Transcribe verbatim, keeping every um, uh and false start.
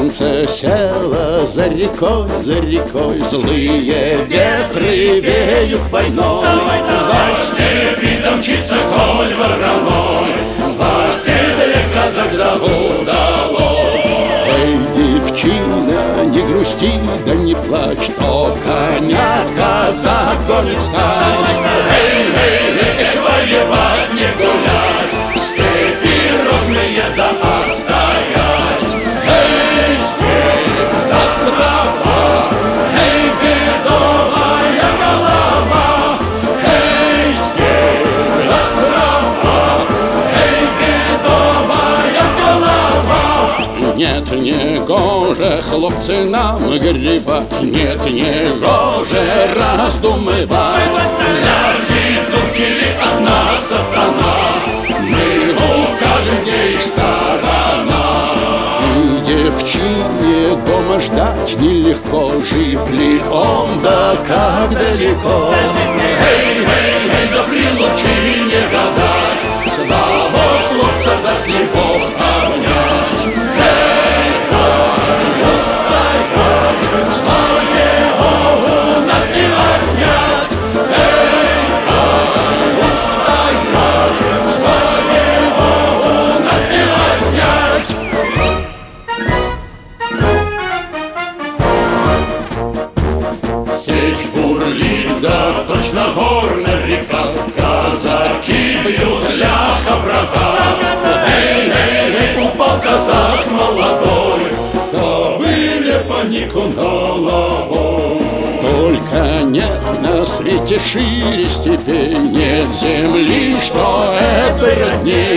солнце село за рекой, за рекой. Злые ветры веют войной. По степи там мчится конь вороной, по седле казак да удалой. Эй, девчина, не грусти, да не плачь, то коня казак гонит скач. Эй, эй, эй, эх, воевать не гулять, в степи ровные да отстоять. Эй, степь да трава, эй, бедовая голова. Эй, степь да трава, эй, бедовая голова. Нет, не гоже, хлопцы, нам гребать, нет, не гоже раздумывать. Ляхи, духили, одна сатана, мы укажем, где их сторона. И девчине дома ждать нелегко, жив ли он, да как далеко. Эй, эй, эй, да при лучи не гадать, слава хлопца да слепов обнять. Эй, да, устоять, слава его у нас не отнять. Эй, да, устоять, слава его у нас не отнять. Сечь бурлит, да точно горная река, казаки бьют ляха врага. Эй, эй, эй, упал казак молодой, ковыля понику головой. Только нет на свете шире степей, нет земли, что это родней.